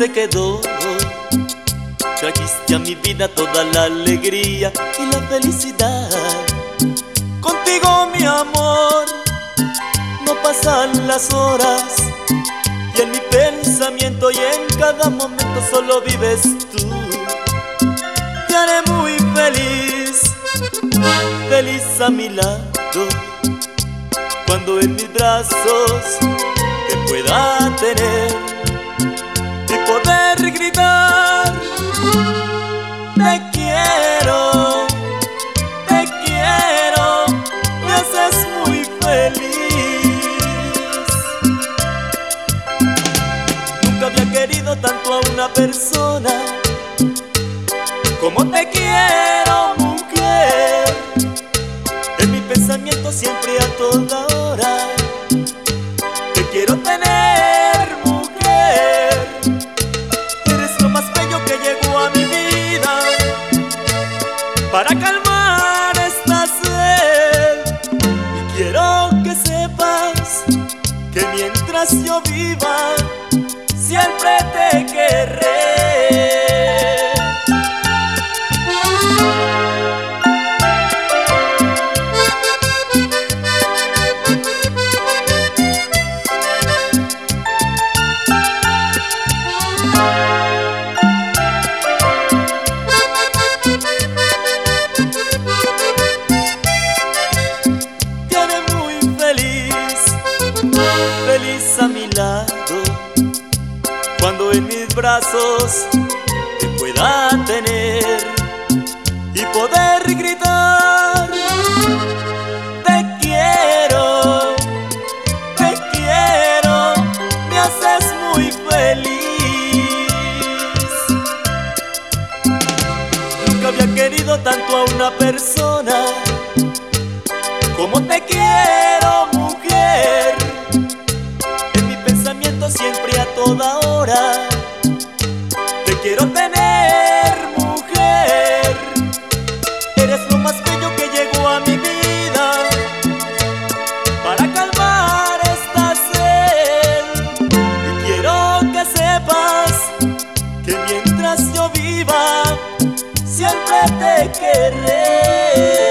se quedó. Trajiste a mi vida toda la alegría y la felicidad. Contigo, mi amor, no pasan las horas, y en mi pensamiento y en cada momento solo vives tú. Te haré muy feliz, feliz a mi lado, cuando en mis brazos te pueda tener y poder gritar: te quiero, me haces muy feliz. Nunca había querido tanto a una persona como te quiero, mujer. En mi pensamiento siempre a toda hora te quiero tener, mujer. Eres lo más bello que llegó a mi vida para calmar esta sed. Y quiero que sepas que mientras yo viva siempre te querré. Feliz a mi lado, cuando en mis brazos te pueda tener y poder gritar: te quiero, me haces muy feliz. Nunca había querido tanto a una persona como te quiero, mujer. Siempre a toda hora te quiero tener, mujer. Eres lo más bello que llegó a mi vida para calmar esta sed. Y quiero que sepas que mientras yo viva siempre te querré.